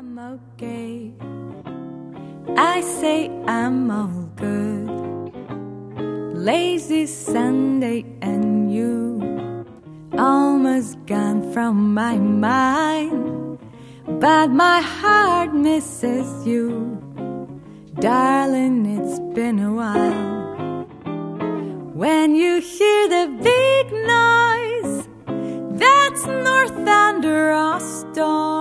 I'm okay. I say I'm all good. Lazy Sunday and you almost gone from my mind, but my heart misses you. Darling, it's been a while. When you hear the big noise, that's North Thunder Austin.